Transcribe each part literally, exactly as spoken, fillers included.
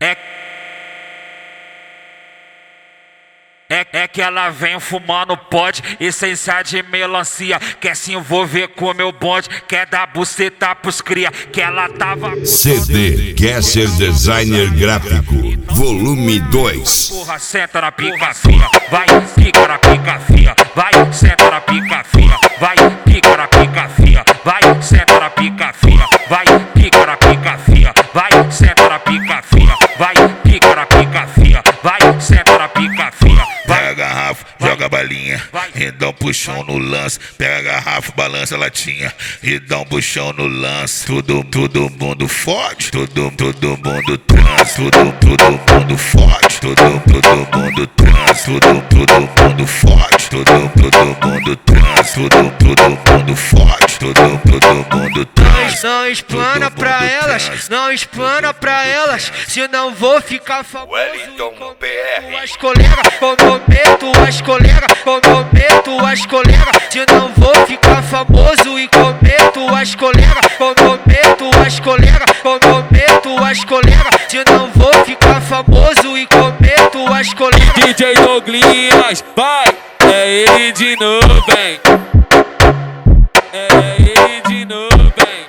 É, é, é que ela vem fumando pod, essência de melancia. Quer se envolver com meu bonde, quer dar buceta pros cria. Que ela tava... C D Kesser Designer Gráfico, volume dois. Porra, senta na pica fia, vai, pica na pica fia, vai, senta na pica fia, vai, pica na pica fia, vai, senta na pica fia, vai, pica na pica fia, vai, senta na pica fia, vai, pica na pica fia, vai, senta na pica fia. Pega a garrafa, joga a balinha e dá um puxão no lance. Pega a garrafa, balança a latinha e dá um puxão no lance. Todo, todo mundo fode, todo, todo mundo trans. Todo, todo mundo fode, todo, todo mundo trans. Todo, todo mundo fode, todo, todo mundo trans. Todo, todo mundo fode, todo, todo mundo trans. Não explana pra elas, não explana pra elas, senão vou ficar famoso. Wellington P R. As colegas, comprometo as colegas, comprometo as colegas, senão vou ficar famoso e cometo as colegas, comprometo as colegas, comprometo as colegas, senão vou ficar famoso e cometo as colegas. D J Douglas, vai, é ele de novo, vem. É ele de novo, vem.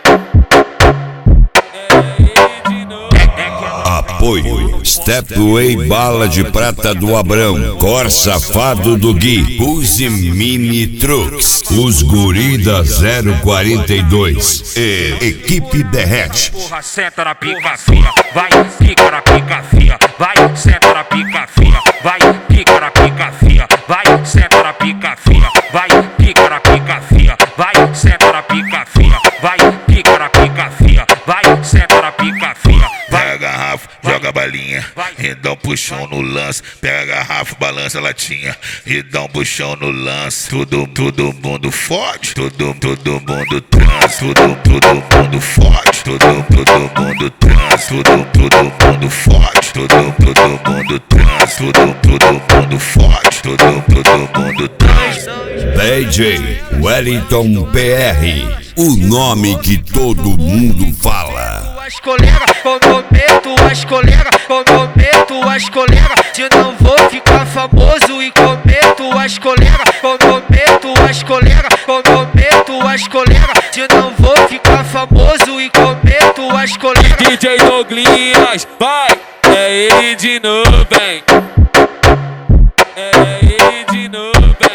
É ele de novo. Apoio Stepway Bala de Prata do Abrão, Cor Safado do Gui, Use Mini Trucks, Os Guri da zero quarenta e dois e Equipe Derrete. Porra, senta na pica fia, vai, pica na pica fia, vai, senta na pica fia, vai, pica na pica fia, vai, senta na pica fia, vai, pica na pica fia, vai, senta na pica fia, vai, pica na pica fia, vai, senta na pica fia. Pega a garrafa, joga a balinha e dá um puxão no lance. Pega a garrafa, balança a latinha e dá um puxão no lance. Todo, todo mundo fode, todo, todo mundo trans. Todo, todo mundo fode, todo, todo mundo trans. Todo, todo mundo fode, todo, todo mundo trans. Todo, todo mundo fode, todo, todo mundo trans. D J Wellington P R, o nome que todo mundo fala. As colegas, comprometo as colegas, comprometo as colegas, senão vou ficar famoso e cometo as colegas, comprometo as colegas, comprometo as colegas, senão vou ficar famoso e cometo as colegas. D J Douglas, vai, é ele de novo, vem. É ele de novo, vem.